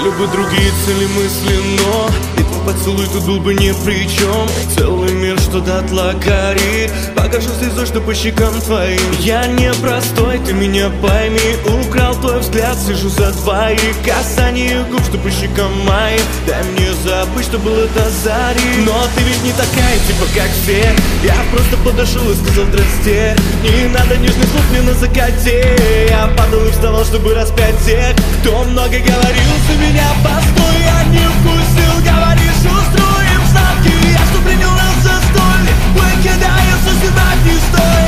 Были бы другие цели мысли, но и твой поцелуй тут был бы ни при чем. Целый мир, что дотла горит, покажу слезу, что по щекам твоим. Я не простой, ты меня пойми. Украл твой взгляд, сижу за твои касания губ, что по щекам моим. Дай мне забыть, что было до зари. Но ты ведь не такая, типа как все. Я просто подошел и сказал здрасте. Не надо нежных слов мне на закате. Я падал и вставал, чтобы распять тех, кто много говорил за меня. Постой, я не вкусил, говоришь, устроим ставки. Я что принял нас за столь, выкидаю, созидать не стоит.